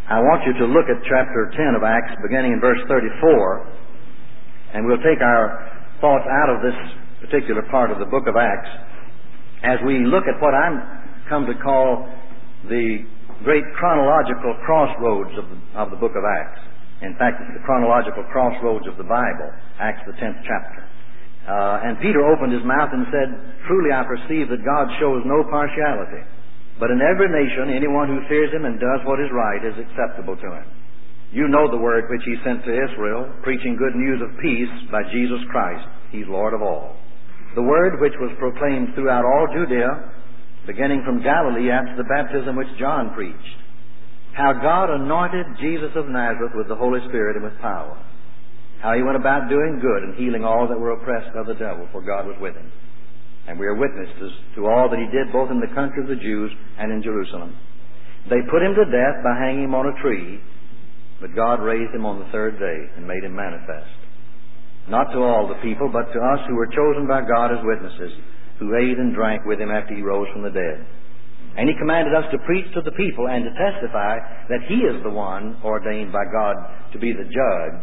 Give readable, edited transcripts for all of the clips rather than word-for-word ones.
I want you to look at chapter 10 of Acts, beginning in verse 34, and we'll take our thoughts out of this particular part of the book of Acts as we look at what I'm come to call the great chronological crossroads of the book of Acts. In fact, it's the chronological crossroads of the Bible, Acts the 10th chapter. And Peter opened his mouth and said, "Truly I perceive that God shows no partiality, but in every nation anyone who fears Him and does what is right is acceptable to Him. You know the word which He sent to Israel, preaching good news of peace by Jesus Christ. He's Lord of all. The word which was proclaimed throughout all Judea, beginning from Galilee after the baptism which John preached, how God anointed Jesus of Nazareth with the Holy Spirit and with power, how He went about doing good and healing all that were oppressed of the devil, for God was with Him. And we are witnesses to all that He did both in the country of the Jews and in Jerusalem. They put Him to death by hanging Him on a tree, but God raised Him on the third day and made Him manifest, not to all the people, but to us who were chosen by God as witnesses, who ate and drank with Him after He rose from the dead. And He commanded us to preach to the people and to testify that He is the one ordained by God to be the judge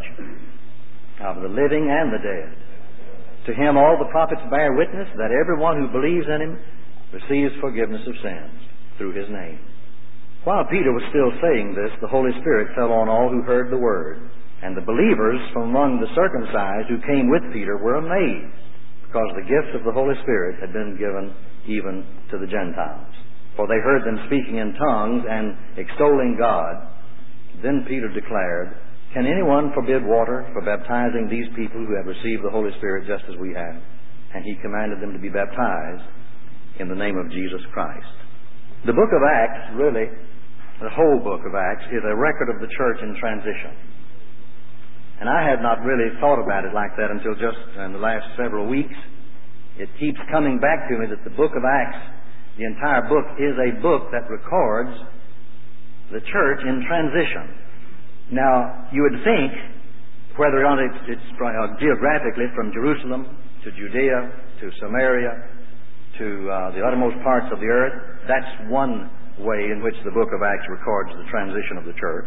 of the living and the dead. To Him all the prophets bear witness that everyone who believes in Him receives forgiveness of sins through His name." While Peter was still saying this, the Holy Spirit fell on all who heard the word. And the believers from among the circumcised who came with Peter were amazed, because the gift of the Holy Spirit had been given even to the Gentiles. For they heard them speaking in tongues and extolling God. Then Peter declared, "Can anyone forbid water for baptizing these people who have received the Holy Spirit just as we have?" And he commanded them to be baptized in the name of Jesus Christ. The book of Acts, really, the whole book of Acts, is a record of the church in transition. And I had not really thought about it like that until just in the last several weeks. It keeps coming back to me that the book of Acts, the entire book, is a book that records the church in transition. Now, you would think, whether or not it's geographically from Jerusalem to Judea to Samaria to the uttermost parts of the earth, that's one way in which the book of Acts records the transition of the church.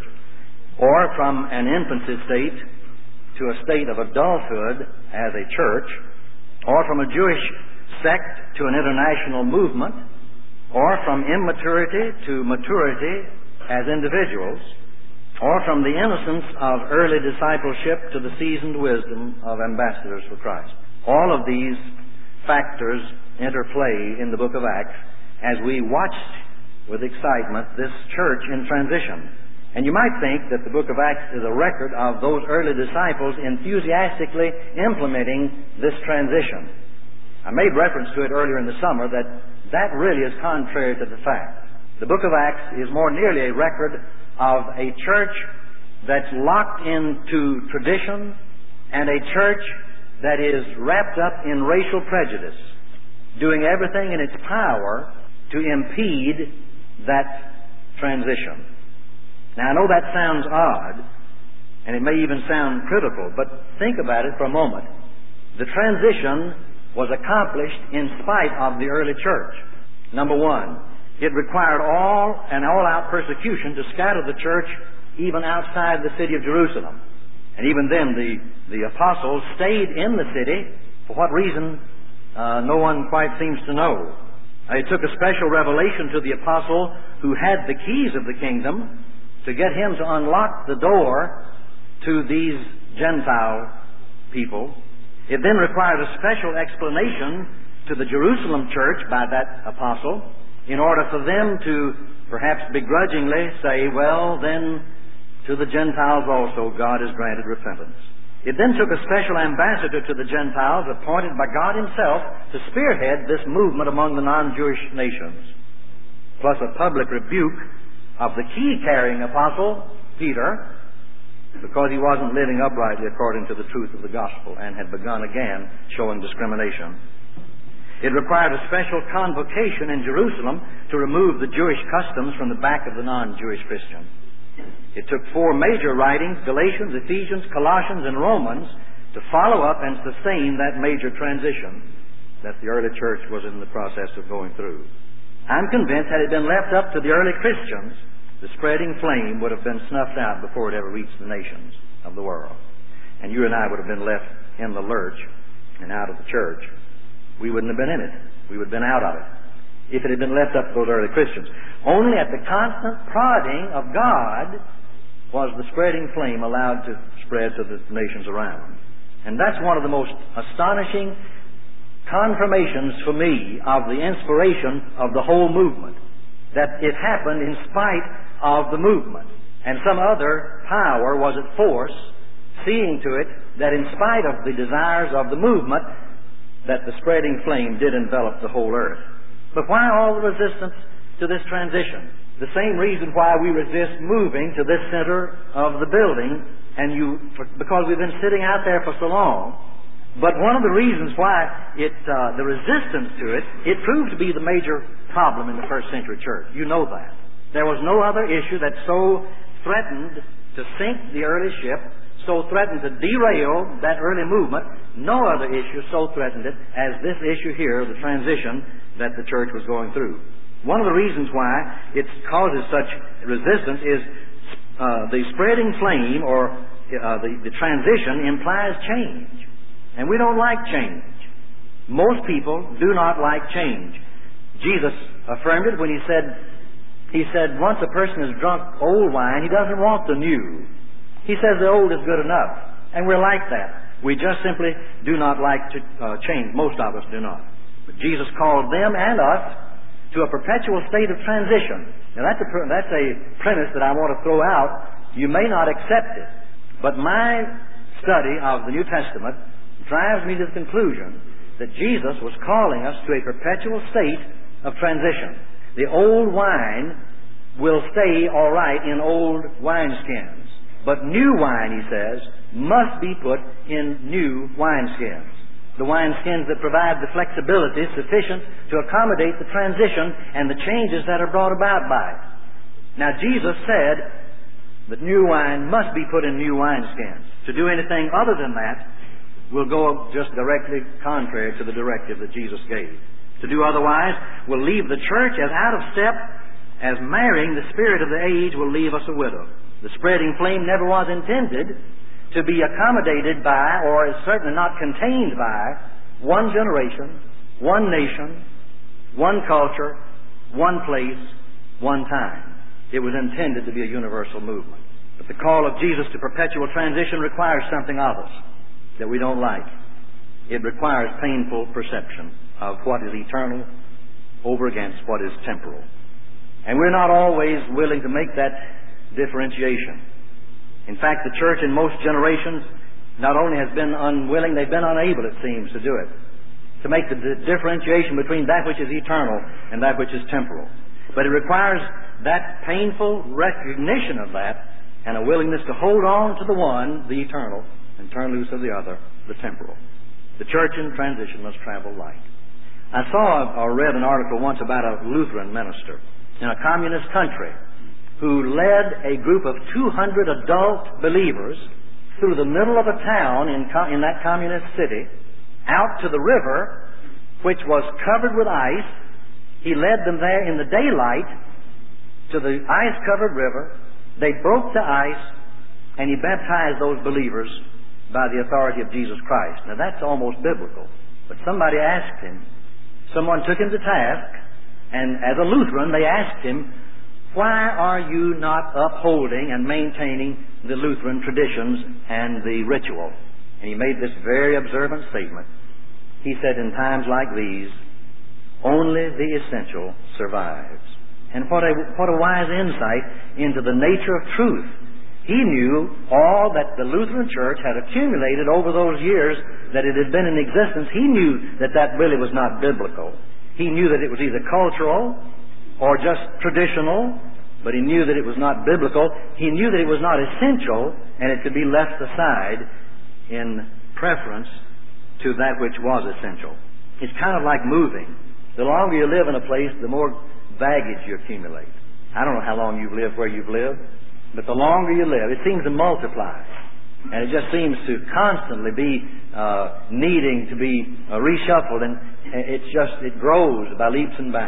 Or from an infancy state to a state of adulthood as a church, or from a Jewish sect to an international movement, or from immaturity to maturity as individuals, or from the innocence of early discipleship to the seasoned wisdom of ambassadors for Christ. All of these factors interplay in the book of Acts as we watch with excitement this church in transition. And you might think that the book of Acts is a record of those early disciples enthusiastically implementing this transition. I made reference to it earlier in the summer that really is contrary to the fact. The book of Acts is more nearly a record of a church that's locked into tradition and a church that is wrapped up in racial prejudice, doing everything in its power to impede that transition. Now, I know that sounds odd, and it may even sound critical, but think about it for a moment. The transition was accomplished in spite of the early church. Number one, it required all-out persecution to scatter the church even outside the city of Jerusalem. And even then, the apostles stayed in the city. For what reason, no one quite seems to know. It took a special revelation to the apostle who had the keys of the kingdom to get him to unlock the door to these Gentile people. It then required a special explanation to the Jerusalem church by that apostle in order for them to perhaps begrudgingly say, well, then to the Gentiles also God has granted repentance. It then took a special ambassador to the Gentiles appointed by God Himself to spearhead this movement among the non-Jewish nations, plus a public rebuke of the key-carrying apostle, Peter, because he wasn't living uprightly according to the truth of the gospel and had begun again showing discrimination. It required a special convocation in Jerusalem to remove the Jewish customs from the back of the non-Jewish Christian. It took 4 major writings, Galatians, Ephesians, Colossians, and Romans, to follow up and sustain that major transition that the early church was in the process of going through. I'm convinced had it been left up to the early Christians the spreading flame would have been snuffed out before it ever reached the nations of the world. And you and I would have been left in the lurch and out of the church. We wouldn't have been in it. We would have been out of it if it had been left up to those early Christians. Only at the constant prodding of God was the spreading flame allowed to spread to the nations around. And that's one of the most astonishing confirmations for me of the inspiration of the whole movement, that it happened in spite of the movement. And some other power was at force, seeing to it that in spite of the desires of the movement, that the spreading flame did envelop the whole earth. But why all the resistance to this transition? The same reason why we resist moving to this center of the building, because we've been sitting out there for so long. But one of the reasons why the resistance to it proved to be the major problem in the first century church. You know that. There was no other issue that so threatened to sink the early ship, so threatened to derail that early movement. No other issue so threatened it as this issue here, the transition that the church was going through. One of the reasons why it causes such resistance is the spreading flame, or the transition, implies change. And we don't like change. Most people do not like change. Jesus affirmed it when he said, once a person has drunk old wine, he doesn't want the new. He says the old is good enough. And we're like that. We just simply do not like to change. Most of us do not. But Jesus called them and us to a perpetual state of transition. Now that's a premise that I want to throw out. You may not accept it, but my study of the New Testament drives me to the conclusion that Jesus was calling us to a perpetual state of transition. The old wine will stay all right in old wineskins, but new wine, he says, must be put in new wineskins. The wineskins that provide the flexibility sufficient to accommodate the transition and the changes that are brought about by it. Now, Jesus said that new wine must be put in new wineskins. To do anything other than that will go just directly contrary to the directive that Jesus gave. To do otherwise will leave the church as out of step as marrying the spirit of the age will leave us a widow. The spreading flame never was intended to be accommodated by, or is certainly not contained by, one generation, one nation, one culture, one place, one time. It was intended to be a universal movement. But the call of Jesus to perpetual transition requires something of us that we don't like. It requires painful perception of what is eternal over against what is temporal. And we're not always willing to make that differentiation. In fact, the church in most generations not only has been unwilling, they've been unable, it seems, to do it, to make the differentiation between that which is eternal and that which is temporal. But it requires that painful recognition of that and a willingness to hold on to the one, the eternal, and turn loose of the other, the temporal. The church in transition must travel light. I saw or read an article once about a Lutheran minister in a communist country who led a group of 200 adult believers through the middle of a town in that communist city, out to the river, which was covered with ice. He led them there in the daylight to the ice-covered river. They broke the ice, and he baptized those believers by the authority of Jesus Christ. Now that's almost biblical. But somebody asked him, someone took him to task, and as a Lutheran, they asked him, why are you not upholding and maintaining the Lutheran traditions and the ritual? And he made this very observant statement. He said, in times like these, only the essential survives. And what a wise insight into the nature of truth. He knew all that the Lutheran Church had accumulated over those years that it had been in existence. He knew that that really was not biblical. He knew that it was either cultural or just traditional, but he knew that it was not biblical. He knew that it was not essential, and it could be left aside in preference to that which was essential. It's kind of like moving. The longer you live in a place, the more baggage you accumulate. I don't know how long you've lived where you've lived, but the longer you live, it seems to multiply. And it just seems to constantly be needing to be reshuffled, and it grows by leaps and bounds.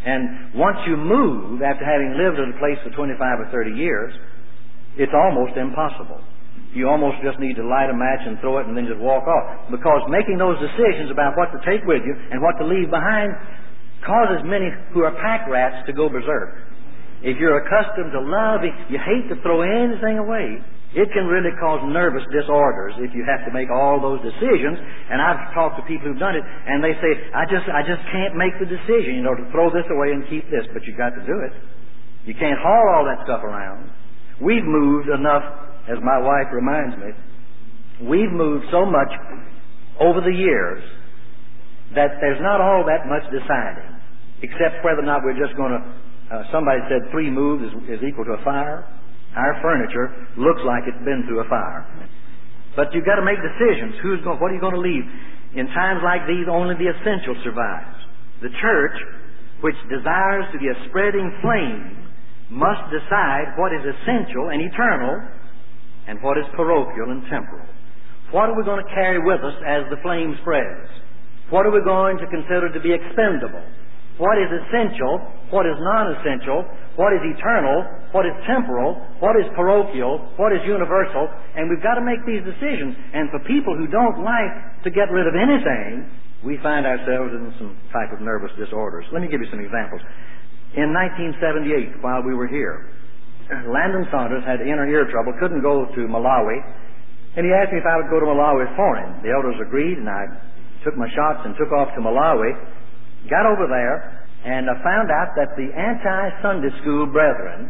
And once you move, after having lived at a place for 25 or 30 years, it's almost impossible. You almost just need to light a match and throw it and then just walk off. Because making those decisions about what to take with you and what to leave behind causes many who are pack rats to go berserk. If you're accustomed to loving, you hate to throw anything away. It can really cause nervous disorders if you have to make all those decisions. And I've talked to people who've done it, and they say, I just can't make the decision, to throw this away and keep this. But you've got to do it. You can't haul all that stuff around. We've moved enough, as my wife reminds me, we've moved so much over the years that there's not all that much deciding, except whether or not we're just going to, somebody said 3 moves is equal to a fire. Our furniture looks like it's been through a fire. But you've got to make decisions. What are you going to leave? In times like these, only the essential survives. The church, which desires to be a spreading flame, must decide what is essential and eternal and what is parochial and temporal. What are we going to carry with us as the flame spreads? What are we going to consider to be expendable? What is essential? What is non-essential? What is eternal? What is temporal? What is parochial? What is universal? And we've got to make these decisions. And for people who don't like to get rid of anything, we find ourselves in some type of nervous disorders. Let me give you some examples. In 1978, while we were here, Landon Saunders had inner ear trouble, couldn't go to Malawi, and he asked me if I would go to Malawi for him. The elders agreed, and I took my shots and took off to Malawi, got over there, and I found out that the anti-Sunday school brethren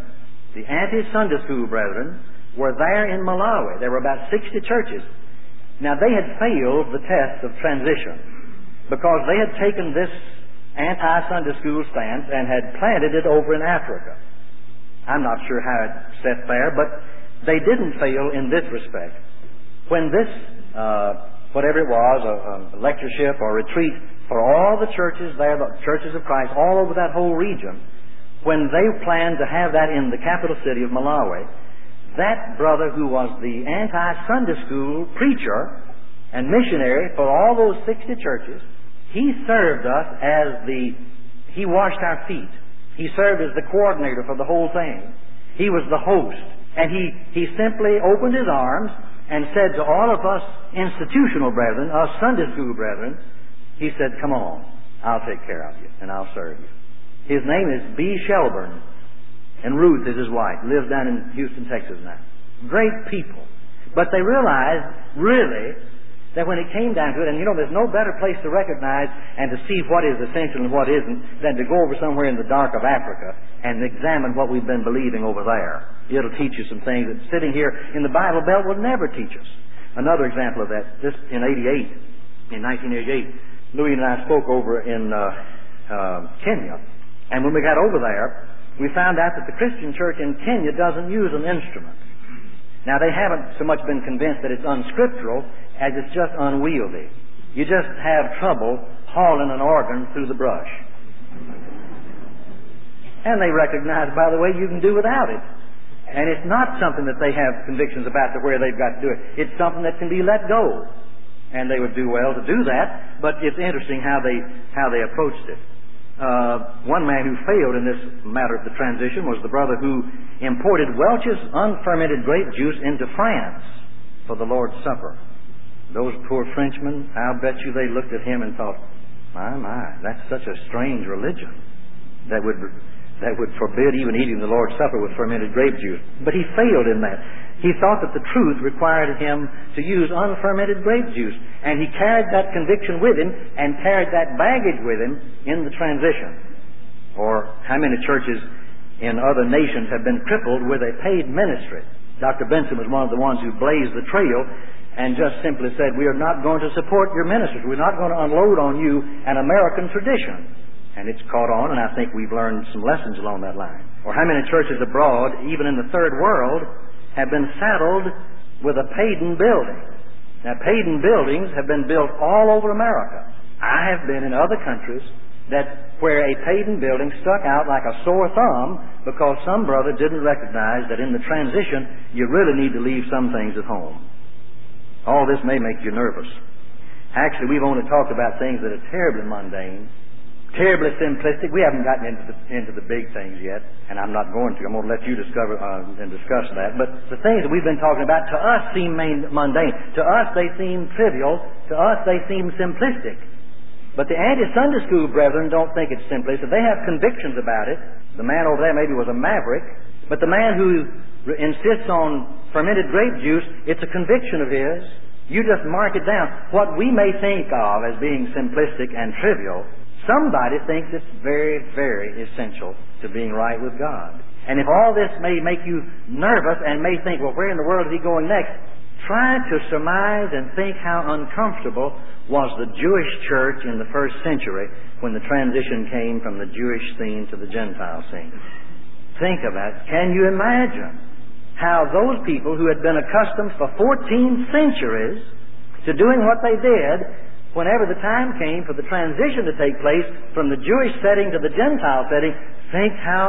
were there in Malawi. There were about 60 churches. Now, they had failed the test of transition because they had taken this anti-Sunday school stance and had planted it over in Africa. I'm not sure how it set there, but they didn't fail in this respect. When this, whatever it was, a lectureship or retreat for all the churches there, the churches of Christ, all over that whole region, when they planned to have that in the capital city of Malawi, that brother who was the anti-Sunday school preacher and missionary for all those 60 churches, he served us he washed our feet. He served as the coordinator for the whole thing. He was the host. And he simply opened his arms and said to all of us institutional brethren, us Sunday school brethren, he said, come on, I'll take care of you and I'll serve you. His name is B. Shelburne, and Ruth is his wife, lives down in Houston, Texas now. Great people. But they realized, really, that when it came down to it, and there's no better place to recognize and to see what is essential and what isn't than to go over somewhere in the dark of Africa and examine what we've been believing over there. It'll teach you some things that sitting here in the Bible Belt will never teach us. Another example of that, this in 1988, Louis and I spoke over in Kenya. And when we got over there, we found out that the Christian church in Kenya doesn't use an instrument. Now, they haven't so much been convinced that it's unscriptural as it's just unwieldy. You just have trouble hauling an organ through the brush. And they recognize, by the way, you can do without it. And it's not something that they have convictions about to where they've got to do it. It's something that can be let go. And they would do well to do that, but it's interesting how they approached it. One man who failed in this matter of the transition was the brother who imported Welch's unfermented grape juice into France for the Lord's Supper. Those poor Frenchmen, I'll bet you they looked at him and thought, my, that's such a strange religion that would forbid even eating the Lord's Supper with fermented grape juice. But he failed in that. He thought that the truth required him to use unfermented grape juice. And he carried that conviction with him and carried that baggage with him in the transition. Or how many churches in other nations have been crippled with a paid ministry? Dr. Benson was one of the ones who blazed the trail and just simply said, we are not going to support your ministers. We're not going to unload on you an American tradition. And it's caught on, and I think we've learned some lessons along that line. Or how many churches abroad, even in the third world, have been saddled with a pagan building. Now, pagan buildings have been built all over America. I have been in other countries where a pagan building stuck out like a sore thumb because some brother didn't recognize that in the transition you really need to leave some things at home. All this may make you nervous. Actually, we've only talked about things that are terribly mundane. terribly simplistic. We haven't gotten into the big things yet, and I'm not going to. I'm going to let you discover and discuss that. But the things that we've been talking about to us seem mundane. To us they seem trivial. To us they seem simplistic. But the anti-Sunday school brethren don't think it's simplistic. They have convictions about it. The man over there maybe was a maverick, but the man who insists on fermented grape juice, it's a conviction of his. You just mark it down. What we may think of as being simplistic and trivial, somebody thinks it's very, very essential to being right with God. And if all this may make you nervous and may think, well, where in the world is he going next? Try to surmise and think how uncomfortable was the Jewish church in the first century when the transition came from the Jewish scene to the Gentile scene. Think of that. Can you imagine how those people who had been accustomed for 14 centuries to doing what they did, whenever the time came for the transition to take place from the Jewish setting to the Gentile setting, think how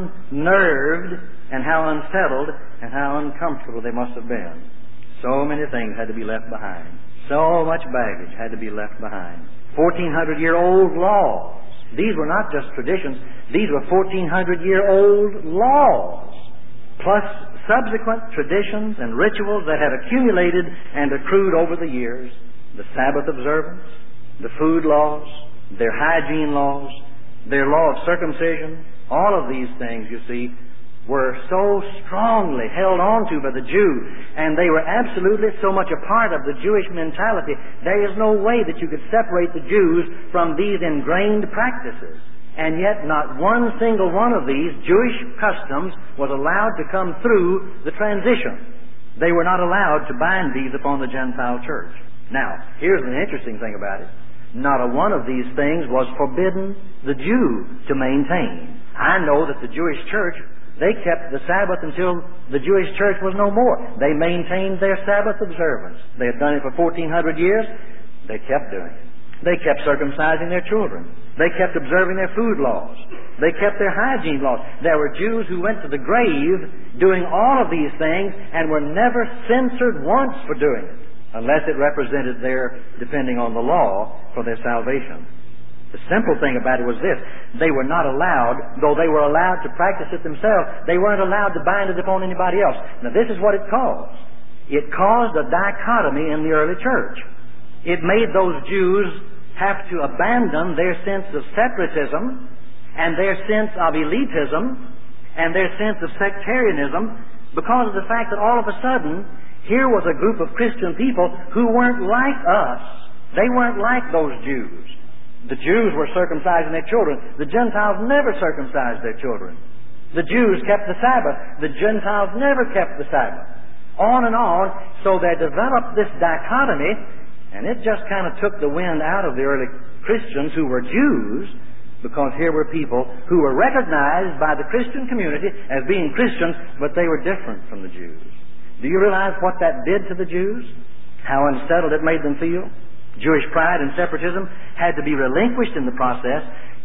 unnerved and how unsettled and how uncomfortable they must have been. So many things had to be left behind. So much baggage had to be left behind. 1,400-year-old laws. These were not just traditions. These were 1,400-year-old laws, plus subsequent traditions and rituals that had accumulated and accrued over the years. The Sabbath observance, the food laws, their hygiene laws, their law of circumcision, all of these things, you see, were so strongly held on to by the Jew, and they were absolutely so much a part of the Jewish mentality. There is no way that you could separate the Jews from these ingrained practices. And yet not one single one of these Jewish customs was allowed to come through the transition. They were not allowed to bind these upon the Gentile church. Now, here's an interesting thing about it. Not a one of these things was forbidden the Jew to maintain. I know that the Jewish church, they kept the Sabbath until the Jewish church was no more. They maintained their Sabbath observance. They had done it for 1,400 years. They kept doing it. They kept circumcising their children. They kept observing their food laws. They kept their hygiene laws. There were Jews who went to the grave doing all of these things and were never censored once for doing it, unless it represented their depending on the law for their salvation. The simple thing about it was this: they were not allowed, though they were allowed to practice it themselves, they weren't allowed to bind it upon anybody else. Now this is what it caused. It caused a dichotomy in the early church. It made those Jews have to abandon their sense of separatism and their sense of elitism and their sense of sectarianism because of the fact that all of a sudden here was a group of Christian people who weren't like us. They weren't like those Jews. The Jews were circumcising their children. The Gentiles never circumcised their children. The Jews kept the Sabbath. The Gentiles never kept the Sabbath. On and on. So there developed this dichotomy, and it just kind of took the wind out of the early Christians who were Jews, because here were people who were recognized by the Christian community as being Christians, but they were different from the Jews. Do you realize what that did to the Jews? How unsettled it made them feel? Jewish pride and separatism had to be relinquished in the process.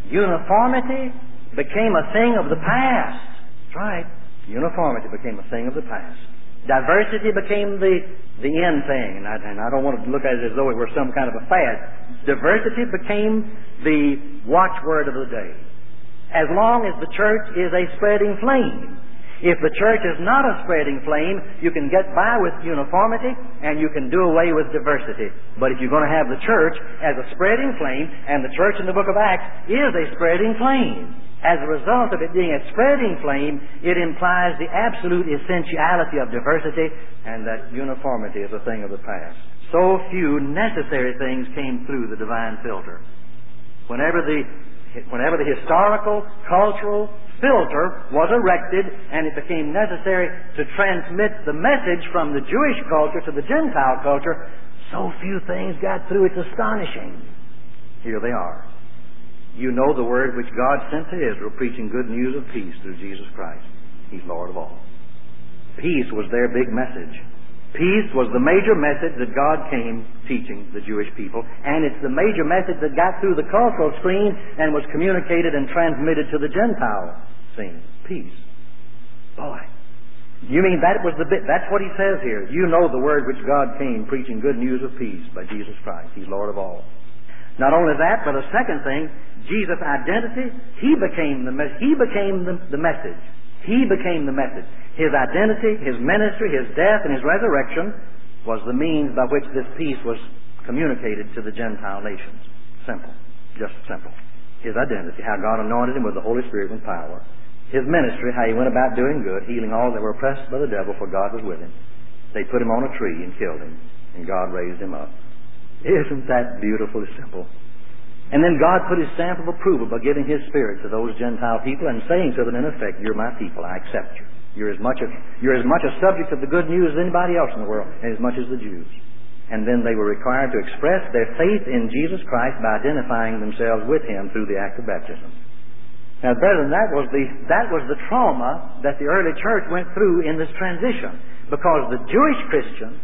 Uniformity became a thing of the past. That's right. Uniformity became a thing of the past. Diversity became the end thing. And I don't want to look at it as though it were some kind of a fad. Diversity became the watchword of the day. As long as the church is a spreading flame. If the church is not a spreading flame, you can get by with uniformity and you can do away with diversity. But if you're going to have the church as a spreading flame, and the church in the book of Acts is a spreading flame, as a result of it being a spreading flame, it implies the absolute essentiality of diversity, and that uniformity is a thing of the past. So few necessary things came through the divine filter. Whenever the historical, cultural filter was erected and it became necessary to transmit the message from the Jewish culture to the Gentile culture, so few things got through. It's astonishing. Here they are. You know the word which God sent to Israel, preaching good news of peace through Jesus Christ. He's Lord of all. Peace was their big message. Peace was the major message that God came teaching the Jewish people, and it's the major message that got through the cultural screen and was communicated and transmitted to the Gentile scene. Peace. Boy, you mean that was the bit? That's what he says here. You know the word which God came, preaching good news of peace by Jesus Christ. He's Lord of all. Not only that, but a second thing, Jesus' identity, He became the message. He became the message. He became the message. His identity, His ministry, His death, and His resurrection was the means by which this peace was communicated to the Gentile nations. Simple. Just simple. His identity, how God anointed Him with the Holy Spirit and power. His ministry, how He went about doing good, healing all that were oppressed by the devil, for God was with Him. They put Him on a tree and killed Him, and God raised Him up. Isn't that beautifully simple? And then God put His stamp of approval by giving His Spirit to those Gentile people and saying to them, in effect, you're my people, I accept you. You're as much a subject of the good news as anybody else in the world, and as much as the Jews. And then they were required to express their faith in Jesus Christ by identifying themselves with Him through the act of baptism. Now, brethren, that was the trauma that the early church went through in this transition, because the Jewish Christian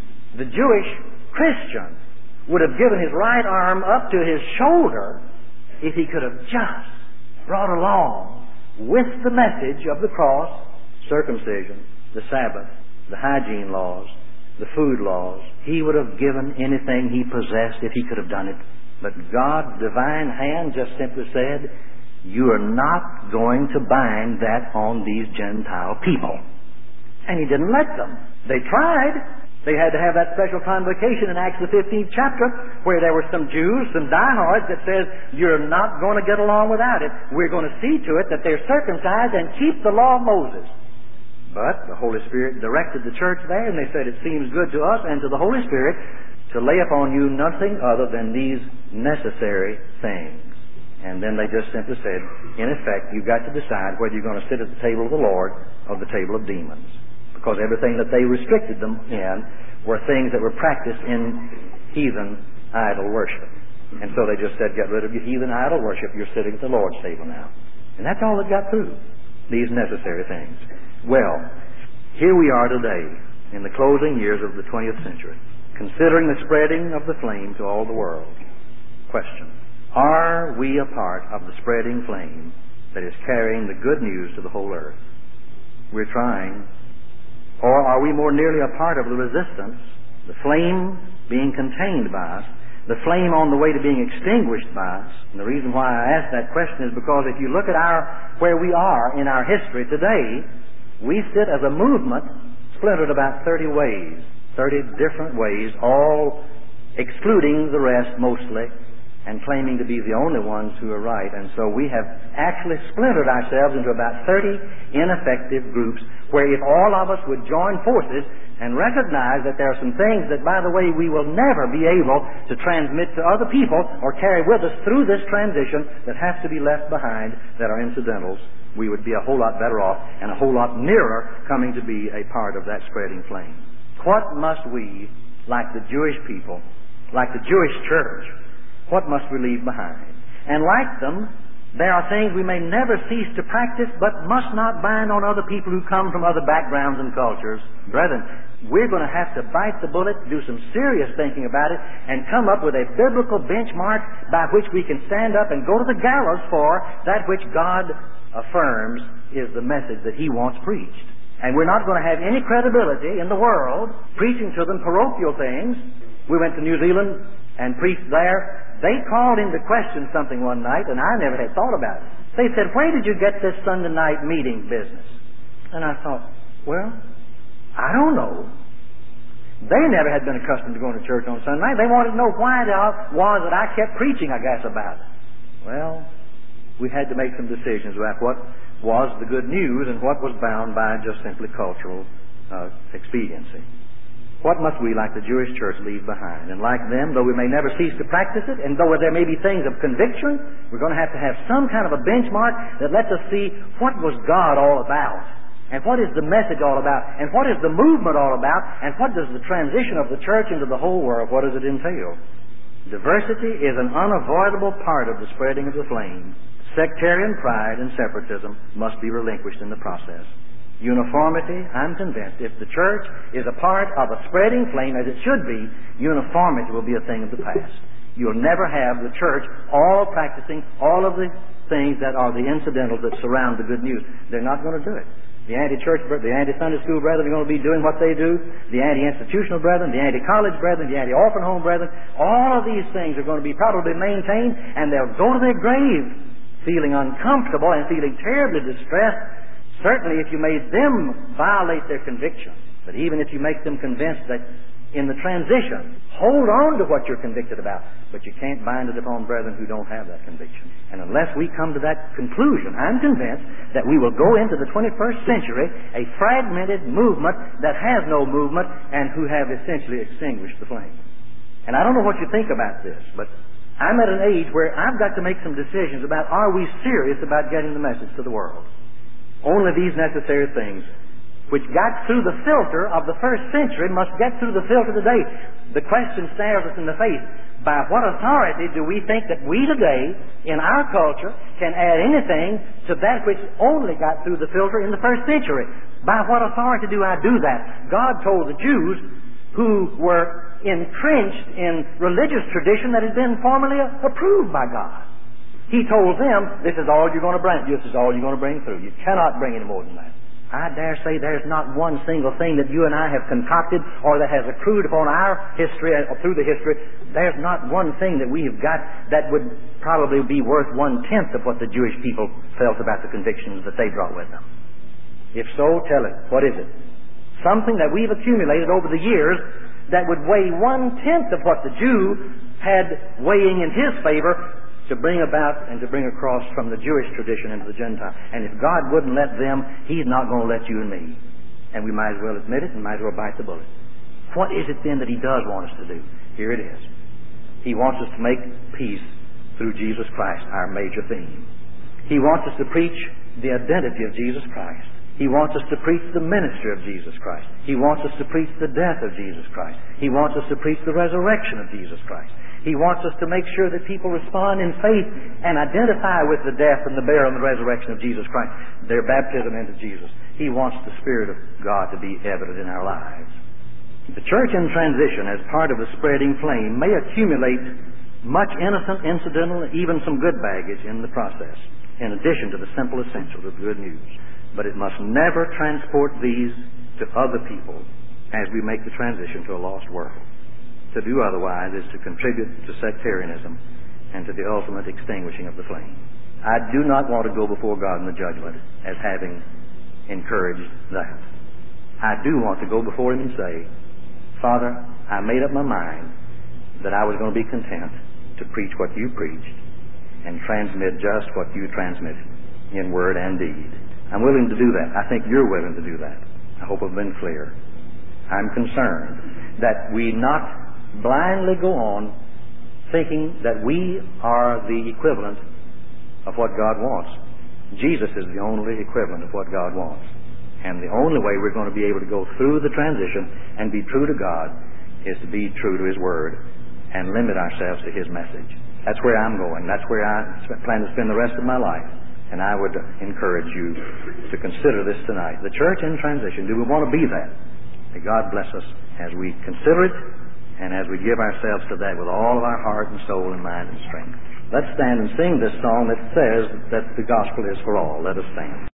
would have given his right arm up to his shoulder if he could have just brought along with the message of the cross, circumcision, the Sabbath, the hygiene laws, the food laws. He would have given anything he possessed if he could have done it. But God's divine hand just simply said, you are not going to bind that on these Gentile people. And He didn't let them. They tried. They had to have that special convocation in Acts the 15th chapter where there were some Jews, some diehards that says, you're not going to get along without it. We're going to see to it that they're circumcised and keep the law of Moses. But the Holy Spirit directed the church there, and they said, it seems good to us and to the Holy Spirit to lay upon you nothing other than these necessary things. And then they just simply said, in effect, you've got to decide whether you're going to sit at the table of the Lord or the table of demons. Because everything that they restricted them in were things that were practiced in heathen idol worship. And so they just said, get rid of your heathen idol worship. You're sitting at the Lord's table now. And that's all that got through, these necessary things. Well, here we are today in the closing years of the 20th century, considering the spreading of the flame to all the world. Question: are we a part of the spreading flame that is carrying the good news to the whole earth? We're trying. Or are we more nearly a part of the resistance, the flame being contained by us, the flame on the way to being extinguished by us? And the reason why I ask that question is because if you look at where we are in our history today, we sit as a movement splintered about 30 ways, 30 different ways, all excluding the rest mostly, and claiming to be the only ones who are right. And so we have actually splintered ourselves into about 30 ineffective groups, where if all of us would join forces and recognize that there are some things that, by the way, we will never be able to transmit to other people or carry with us through this transition that have to be left behind, that are incidentals, we would be a whole lot better off and a whole lot nearer coming to be a part of that spreading flame. What must we, like the Jewish people, like the Jewish church, what must we leave behind? And like them, there are things we may never cease to practice, but must not bind on other people who come from other backgrounds and cultures. Brethren, we're going to have to bite the bullet, do some serious thinking about it, and come up with a biblical benchmark by which we can stand up and go to the gallows for that which God affirms is the message that He wants preached. And we're not going to have any credibility in the world preaching to them parochial things. We went to New Zealand and preached there. They called into question something one night, and I never had thought about it. They said, where did you get this Sunday night meeting business? And I thought, well, I don't know. They never had been accustomed to going to church on Sunday night. They wanted to know why it was that I kept preaching, I guess, about it. Well, we had to make some decisions about what was the good news and what was bound by just simply cultural expediency. What must we, like the Jewish church, leave behind? And like them, though we may never cease to practice it, and though there may be things of conviction, we're going to have some kind of a benchmark that lets us see what was God all about, and what is the message all about, and what is the movement all about, and what does the transition of the church into the whole world, what does it entail? Diversity is an unavoidable part of the spreading of the flame. Sectarian pride and separatism must be relinquished in the process. Uniformity, I'm convinced, if the church is a part of a spreading flame, as it should be, uniformity will be a thing of the past. You'll never have the church all practicing all of the things that are the incidentals that surround the good news. They're not going to do it. The anti-church, the anti-Sunday school brethren are going to be doing what they do. The anti-institutional brethren, the anti-college brethren, the anti-orphan home brethren, all of these things are going to be probably maintained, and they'll go to their grave feeling uncomfortable and feeling terribly distressed. Certainly if you made them violate their conviction, but even if you make them convinced that in the transition, hold on to what you're convicted about, but you can't bind it upon brethren who don't have that conviction. And unless we come to that conclusion, I'm convinced that we will go into the 21st century a fragmented movement that has no movement and who have essentially extinguished the flame. And I don't know what you think about this, but I'm at an age where I've got to make some decisions about, are we serious about getting the message to the world? Only these necessary things which got through the filter of the first century must get through the filter today. The question stares us in the face. By what authority do we think that we today, in our culture, can add anything to that which only got through the filter in the first century? By what authority do I do that? God told the Jews, who were entrenched in religious tradition that had been formally approved by God. He told them, this is all you're going to bring. This is all you're going to bring through. You cannot bring any more than that. I dare say there's not one single thing that you and I have concocted or that has accrued upon our history or through the history. There's not one thing that we have got that would probably be worth 1/10 of what the Jewish people felt about the convictions that they brought with them. If so, tell it. What is it? Something that we've accumulated over the years that would weigh 1/10 of what the Jew had weighing in his favor to bring about and to bring across from the Jewish tradition into the Gentile. And if God wouldn't let them, He's not going to let you and me. And we might as well admit it and might as well bite the bullet. What is it then that He does want us to do? Here it is. He wants us to make peace through Jesus Christ, our major theme. He wants us to preach the identity of Jesus Christ. He wants us to preach the ministry of Jesus Christ. He wants us to preach the death of Jesus Christ. He wants us to preach the resurrection of Jesus Christ. He wants us to make sure that people respond in faith and identify with the death and the burial and the resurrection of Jesus Christ, their baptism into Jesus. He wants the Spirit of God to be evident in our lives. The church in transition, as part of the spreading flame, may accumulate much innocent, incidental, even some good baggage in the process, in addition to the simple essentials of good news. But it must never transport these to other people as we make the transition to a lost world. To do otherwise is to contribute to sectarianism and to the ultimate extinguishing of the flame. I do not want to go before God in the judgment as having encouraged that. I do want to go before Him and say, Father, I made up my mind that I was going to be content to preach what You preached and transmit just what You transmitted in word and deed. I'm willing to do that. I think You're willing to do that. I hope I've been clear. I'm concerned that we not blindly go on thinking that we are the equivalent of what God wants. Jesus is the only equivalent of what God wants. And the only way we're going to be able to go through the transition and be true to God is to be true to His Word and limit ourselves to His message. That's where I'm going. That's where I plan to spend the rest of my life. And I would encourage you to consider this tonight. The church in transition, do we want to be that? May God bless us as we consider it and as we give ourselves to that with all of our heart and soul and mind and strength. Let's stand and sing this song that says that the gospel is for all. Let us stand.